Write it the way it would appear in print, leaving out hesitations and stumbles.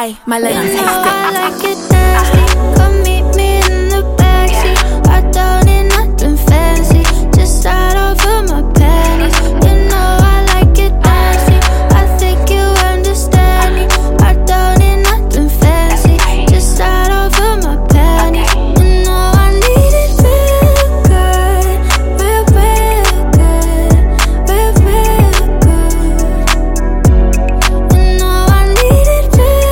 I, my leg, I'm tasty. I like it nasty. Got me